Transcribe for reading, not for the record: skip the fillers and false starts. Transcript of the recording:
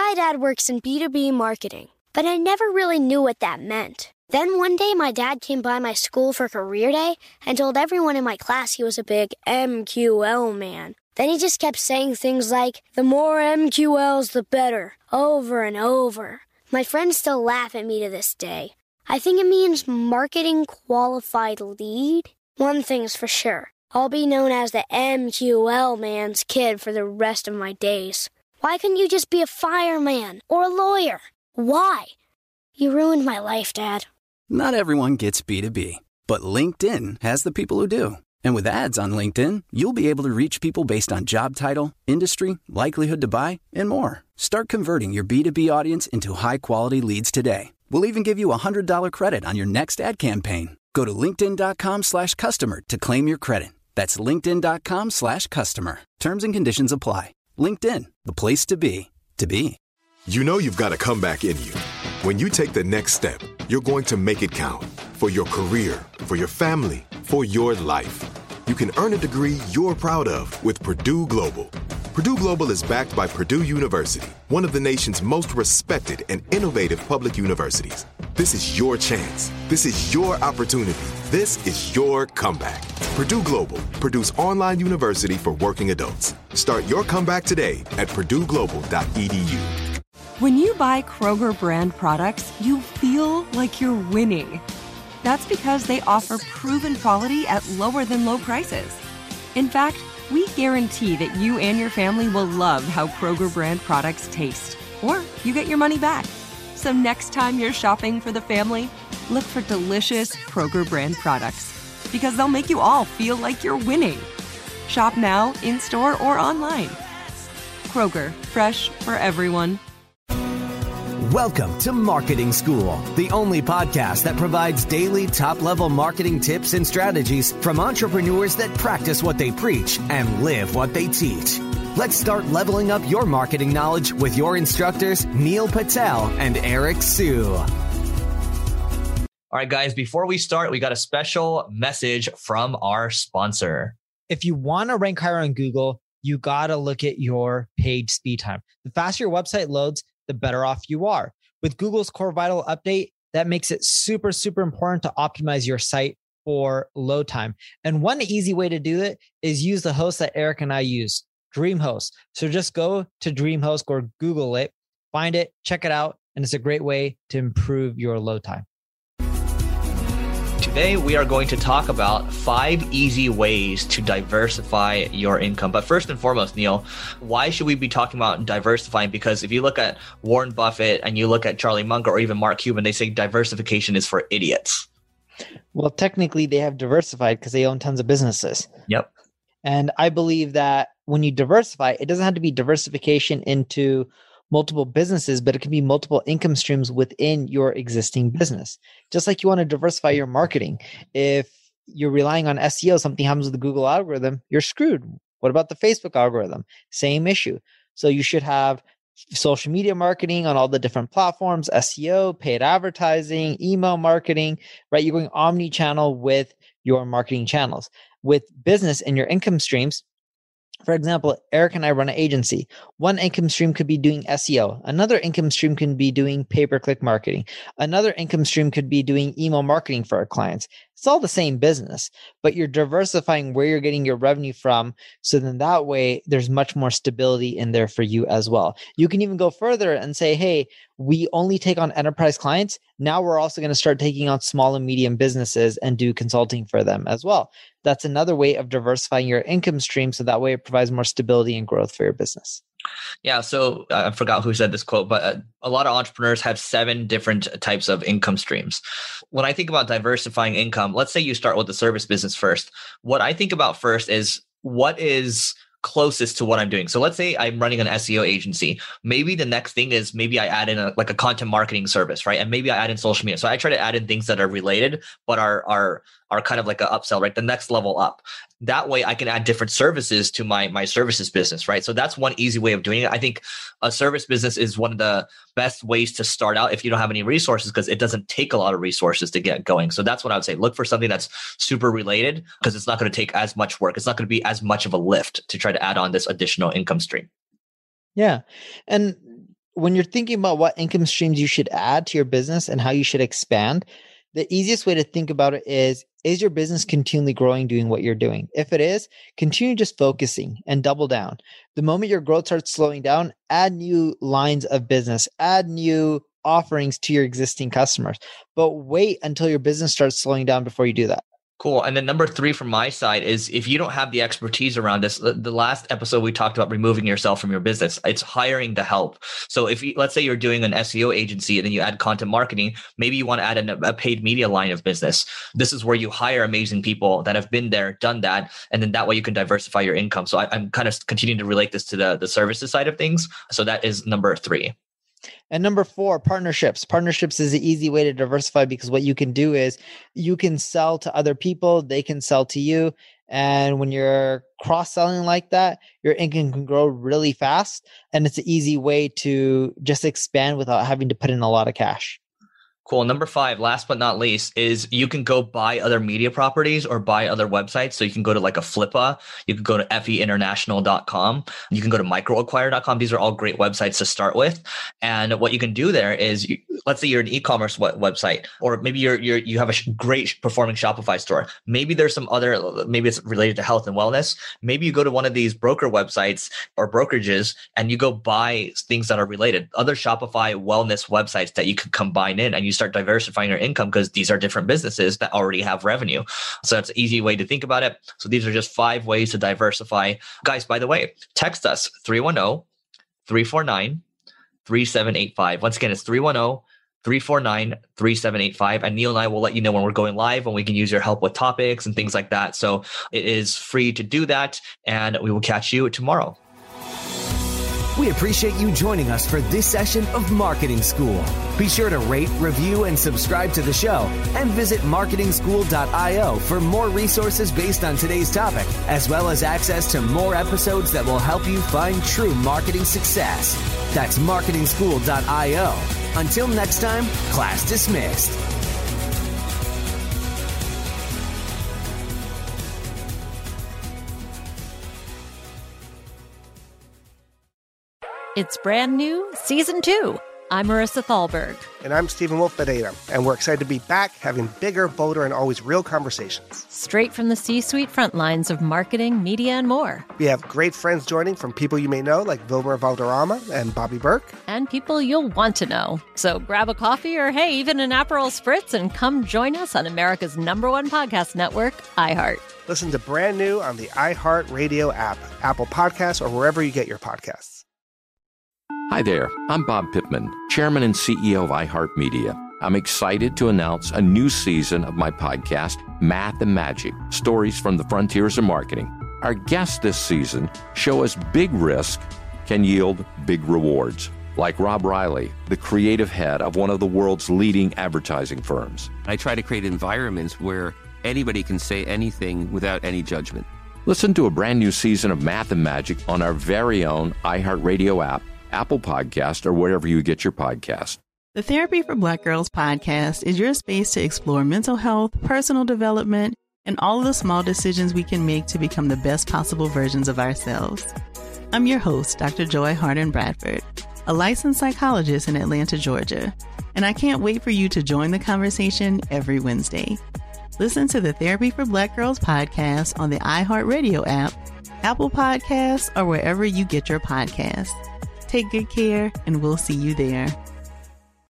My dad works in B2B marketing, but I never really knew what that meant. Then one day, my dad came by my school for career day and told everyone in my class he was a big MQL man. Then he just kept saying things like, the more MQLs, the better, over and over. My friends still laugh at me to this day. I think it means marketing qualified lead. One thing's for sure, I'll be known as the MQL man's kid for the rest of my days. Why couldn't you just be a fireman or a lawyer? Why? You ruined my life, Dad. Not everyone gets B2B, but LinkedIn has the people who do. And with ads on LinkedIn, you'll be able to reach people based on job title, industry, likelihood to buy, and more. Start converting your B2B audience into high-quality leads today. We'll even give you a $100 credit on your next ad campaign. Go to linkedin.com/customer to claim your credit. That's linkedin.com/customer. Terms and conditions apply. LinkedIn, the place to be, to be. You know you've got a comeback in you. When you take the next step, you're going to make it count. For your career, for your family, for your life. You can earn a degree you're proud of with Purdue Global. Purdue Global is backed by Purdue University, one of the nation's most respected and innovative public universities. This is your chance. This is your opportunity. This is your comeback. Purdue Global, Purdue's online university for working adults. Start your comeback today at purdueglobal.edu. When you buy Kroger brand products, you feel like you're winning. That's because they offer proven quality at lower than low prices. In fact, we guarantee that you and your family will love how Kroger brand products taste, or you get your money back. So next time you're shopping for the family, look for delicious Kroger brand products, because they'll make you all feel like you're winning. Shop now, in-store, or online. Kroger, fresh for everyone. Welcome to Marketing School, the only podcast that provides daily top-level marketing tips and strategies from entrepreneurs that practice what they preach and live what they teach. Let's start leveling up your marketing knowledge with your instructors, Neil Patel and Eric Sue. All right, guys, before we start, we got a special message from our sponsor. If you want to rank higher on Google, you got to look at your page speed time. The faster your website loads, the better off you are. With Google's Core Vital update, that makes it super, super important to optimize your site for load time. And one easy way to do it is use the host that Eric and I use, DreamHost. So just go to DreamHost or Google it, find it, check it out, and it's a great way to improve your load time. Today, we are going to talk about 5 easy ways to diversify your income. But first and foremost, Neil, why should we be talking about diversifying? Because if you look at Warren Buffett and you look at Charlie Munger or even Mark Cuban, they say diversification is for idiots. Well, technically, they have diversified because they own tons of businesses. Yep. And I believe that when you diversify, it doesn't have to be diversification into multiple businesses, but it can be multiple income streams within your existing business. Just like you want to diversify your marketing. If you're relying on SEO, something happens with the Google algorithm, you're screwed. What about the Facebook algorithm? Same issue. So you should have social media marketing on all the different platforms, SEO, paid advertising, email marketing, right? You're going omni-channel with your marketing channels. With business and your income streams, for example, Eric and I run an agency. One income stream could be doing SEO. Another income stream can be doing pay-per-click marketing. Another income stream could be doing email marketing for our clients. It's all the same business, but you're diversifying where you're getting your revenue from. So then that way, there's much more stability in there for you as well. You can even go further and say, hey, we only take on enterprise clients. Now we're also going to start taking on small and medium businesses and do consulting for them as well. That's another way of diversifying your income stream. So that way it provides more stability and growth for your business. Yeah. So I forgot who said this quote, but a lot of entrepreneurs have 7 different types of income streams. When I think about diversifying income, let's say you start with the service business first. What I think about first is what is closest to what I'm doing. So let's say I'm running an SEO agency. Maybe the next thing is maybe I add in a content marketing service, right? And maybe I add in social media. So I try to add in things that are related, but are kind of like an upsell, right? The next level up. That way I can add different services to my services business, right? So that's one easy way of doing it. I think a service business is one of the best ways to start out if you don't have any resources, because it doesn't take a lot of resources to get going. So that's what I would say. Look for something that's super related, because it's not going to take as much work. It's not going to be as much of a lift to try to add on this additional income stream. Yeah. And when you're thinking about what income streams you should add to your business and how you should expand, the easiest way to think about it is your business continually growing doing what you're doing? If it is, continue just focusing and double down. The moment your growth starts slowing down, add new lines of business, add new offerings to your existing customers, but wait until your business starts slowing down before you do that. Cool. And then number 3 from my side is if you don't have the expertise around this, the last episode we talked about removing yourself from your business. It's hiring the help. So if you, let's say you're doing an SEO agency and then you add content marketing, maybe you want to add a paid media line of business. This is where you hire amazing people that have been there, done that. And then that way you can diversify your income. So I'm kind of continuing to relate this to the services side of things. So that is number 3. And number 4, partnerships. Partnerships is an easy way to diversify because what you can do is you can sell to other people, they can sell to you. And when you're cross-selling like that, your income can grow really fast. And it's an easy way to just expand without having to put in a lot of cash. Cool. Number 5, last but not least, is you can go buy other media properties or buy other websites. So you can go to like a Flippa, you can go to feinternational.com, you can go to microacquire.com. These are all great websites to start with. And what you can do there is, let's say you're an e-commerce website, or maybe you have a great performing Shopify store. Maybe there's some other, maybe it's related to health and wellness. Maybe you go to one of these broker websites or brokerages and you go buy things that are related, other Shopify wellness websites that you could combine in, and you start diversifying your income because these are different businesses that already have revenue. So that's an easy way to think about it. So these are just 5 ways to diversify. Guys, by the way, text us 310-349-3785. Once again, it's 310-349-3785. And Neil and I will let you know when we're going live, and we can use your help with topics and things like that. So it is free to do that. And we will catch you tomorrow. We appreciate you joining us for this session of Marketing School. Be sure to rate, review, and subscribe to the show, and visit marketingschool.io for more resources based on today's topic, as well as access to more episodes that will help you find true marketing success. That's marketingschool.io. Until next time, class dismissed. It's brand new, Season 2. I'm Marissa Thalberg. And I'm Stephen Wolf Bedeta, and we're excited to be back having bigger, bolder, and always real conversations. Straight from the C-suite front lines of marketing, media, and more. We have great friends joining from people you may know, like Wilmer Valderrama and Bobby Burke. And people you'll want to know. So grab a coffee or, hey, even an Aperol Spritz and come join us on America's #1 podcast network, iHeart. Listen to Brand New on the iHeart Radio app, Apple Podcasts, or wherever you get your podcasts. Hi there, I'm Bob Pittman, Chairman and CEO of iHeartMedia. I'm excited to announce a new season of my podcast, Math and Magic, Stories from the Frontiers of Marketing. Our guests this season show us big risk can yield big rewards, like Rob Riley, the creative head of one of the world's leading advertising firms. I try to create environments where anybody can say anything without any judgment. Listen to a brand new season of Math and Magic on our very own iHeartRadio app, Apple Podcast, or wherever you get your podcast. The Therapy for Black Girls podcast is your space to explore mental health, personal development, and all of the small decisions we can make to become the best possible versions of ourselves. I'm your host, Dr. Joy Harden Bradford, a licensed psychologist in Atlanta, Georgia, and I can't wait for you to join the conversation every Wednesday. Listen to the Therapy for Black Girls podcast on the iHeartRadio app, Apple Podcasts, or wherever you get your podcasts. Take good care, and we'll see you there.